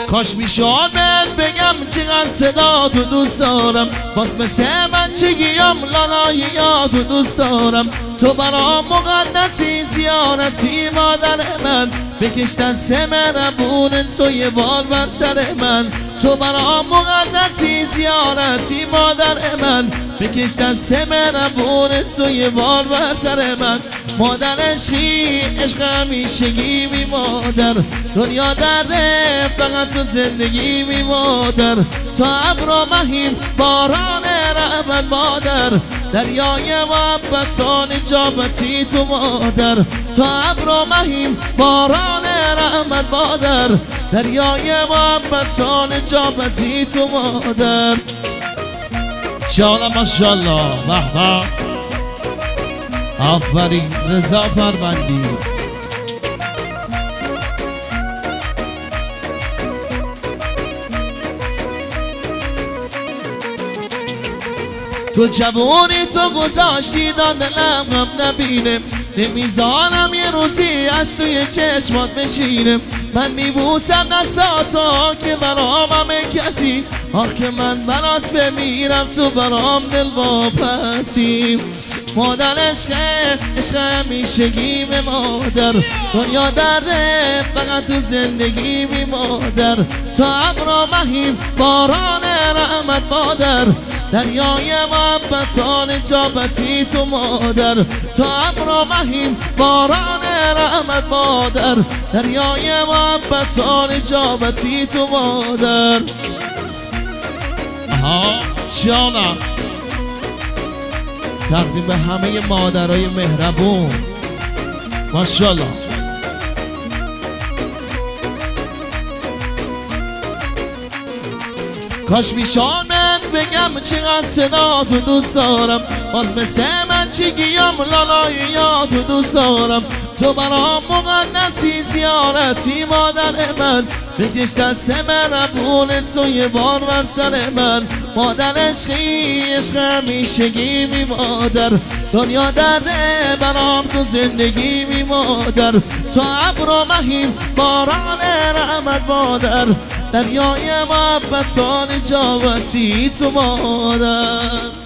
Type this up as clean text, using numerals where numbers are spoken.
کاش میشد بهت بگم چقدر صدا تو دوست دارم، باز مثل من چگیم لالای یاد تو دوست دارم. تو برام مقدسی زیارتی مادر من، بکش دست مهربون تو یه بال بر سر من. تو برام مقدسی زیارتی مادر من، بکش دست مهربون تو یه بال بر سر من. مادر عشقی عشق همیشگی می مادر، دنیا درده فقط تو زندگی می مادر. تا ابر و مهین باران رحمت مادر، دریای محبت و نجابتی تو مادر. تا ابر و مهین باران رحمت مادر، دریای محبت و نجابتی تو مادر. انشاءالله ماشاءالله. به به آفرین رضا فرمندی. تو جوانی تو گذاشتی دلم هم نبینه، نمیذارم یه روزی از توی چشمات بشینه. من میبوسم دستاتو که برام همه کسی، آه که من برات بمیرم تو برام دل واپسی. مادر عشق همیشگی به مادر، دنیا درده فقط تو زندگی می مادر. تا ابر و مهین باران رحمت مادر، دریای محبت و نجابتی تو مادر. تا ابر و مهین باران رحمت مادر، دریای محبت و نجابتی تو مادر. آها جانم، تقدیم به همه مادرای مهربون ماشاءالله. کاش میشان من بگم چقدر صدا تو دوست دارم، باز مثل من چگیم لالای یاد تو دوست دارم. تو برام مقدسی زیارتی مادر من، بکش دست مهربون تو یه بار بر سر من. مادر عشقی عشق همیشگی می مادر، دنیا درده برام تو زندگی می مادر. تو ابر و مهین باران رحمت مادر، دریای محبت و نجابتی تو مادر.